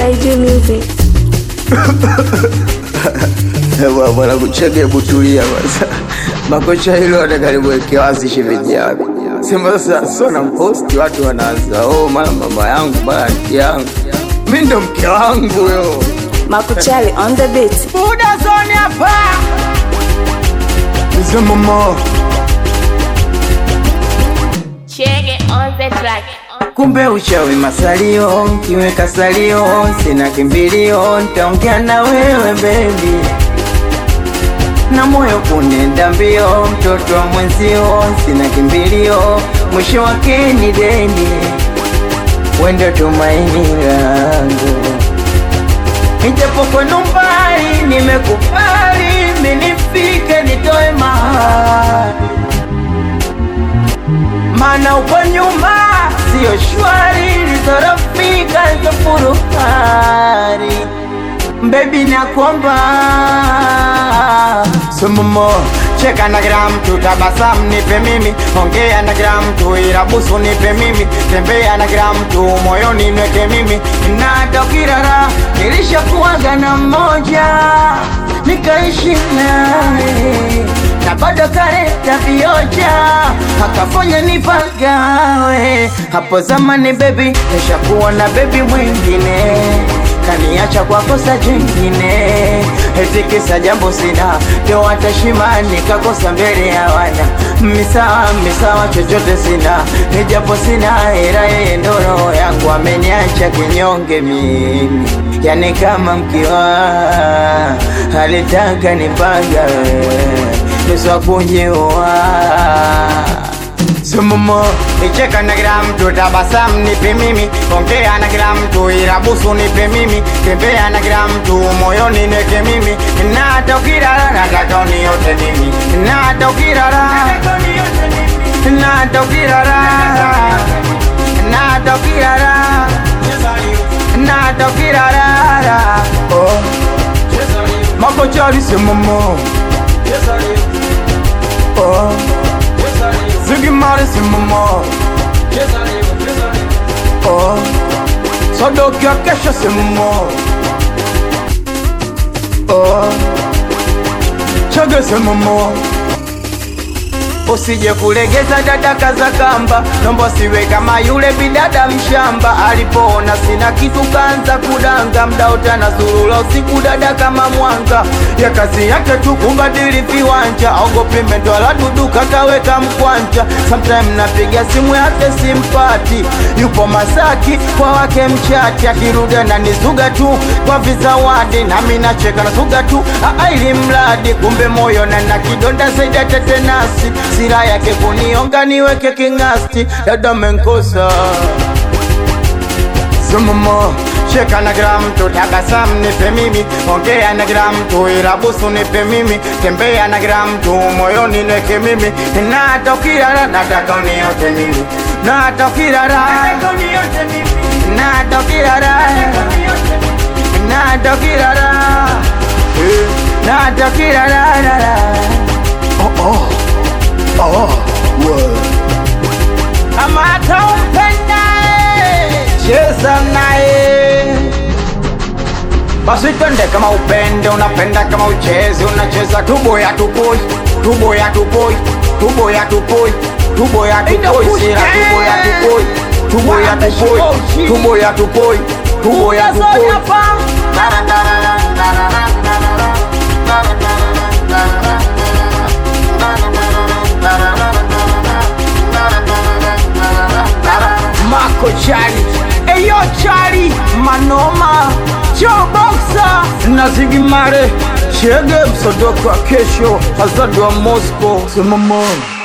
Saidi Music. Bwana kucheke butulia basi. Makocha hilo atakaliwekea wazi shemeji yake. Sema sasa sona mposti watu wanaanza, "Oh mama mama yangu bwana yangu. Mimi ndo mke wangu yo." Makuchali on the beat. Buda zone hapa. Mzee mama. Chege on the track. Kumbe uchawi masalio, kiweka salio, sina kimbilio, nitaongea na wewe baby. Na moyo kunenda mbio, mtoto wa mwenzio, sina kimbilio, mwisho wake ni deni. Wendo tumaini langu. Nijapo kwa numbari, nimekubali, minifike nitoe mahali. Mana uko nyuma, sio shwari, litorafika, litorafari. Baby nakuomba Sumumo, cheka na gram tu, tabasamu nipe mimi. Ongea na gram tu, irabusu nipe mimi. Tembea na gram tu, moyoni nweke mimi. Na ukirara, nilishakuwaga na mmoja, nikaishi naye, na bado kareta vioja, akafanya nipagawe. Hapo zamani baby, nishakuwa na baby mwingine, kaniacha kwa kosa jingine. Eti kisa jambo sina, leo atashima nikakosa mbele ya wana. Misawa chochote sina, nijapo sina hera, yeye ndo roho yangu, ameniacha kinyonge mimi. Yani kama mkiwa alitaka nipaga nusu kunjiwa. Sumumo, icheka na gram tu, tabasamu nipe mimi. Ongea na gram tu, irabusu nipe mimi. Tembea na gram tu, moyoni nweke mimi. Na hata ukirara, nataka uniote mimi. Na hata ukirara, na hata ukirara, na hata ukirara, na hata ukirara. Oh, makochari sumumo. Oh, Ziggy Marley Sumumo. Oh, Sodokia Kesha Sumumo. Oh, Chage Sumumo. Usije kulegeza dada kaza kamba, nombo siwe kama yule bidada mshamba. Alipoona sina kitu kanza kudanga, mdaota na zurula usiku dada kama mwanga. Ya kazi yake tu kubadili viwanja, ogopi mendola dudu kakaweka mkwanja. Sometime napiga simu yake simpati, yupo Masaki kwa wake mchati. Akirudi na nizuga tu kwa vizawadi, nami nacheka na suga tu ili mradi. Kumbe moyo na kidonda zaidi ya tetenasi, sira yake kunionga niweke kingasti. Dada menkosa Sumumo, cheka na gram tu, tabasamu nipe mimi. Ongea na gram tu, irabusu nipe mimi. Tembea na gram tu, moyoni nweke mimi. Na hata ukirara, nataka uniote mimi. Na hata ukirara, na hata ukirara, na hata ukirara, na hata ukirara. Oh, word. Ama hata upendae, cheza nae. Basi twende kama upende, unapenda kama ucheze. Unacheza tubo ya tupoi, tubo ya tupoi, tubo ya tupoi, tubo ya tupoi, sira tubo ya tupoi, tubo ya tupoi, tubo ya tupoi, tubo ya tupoi. Makochali, eyo chali, manoma, Joe Boxer na Ziggy Marley. Chege Msodoka Kesho, Azadu wa Moscow. Sumumo.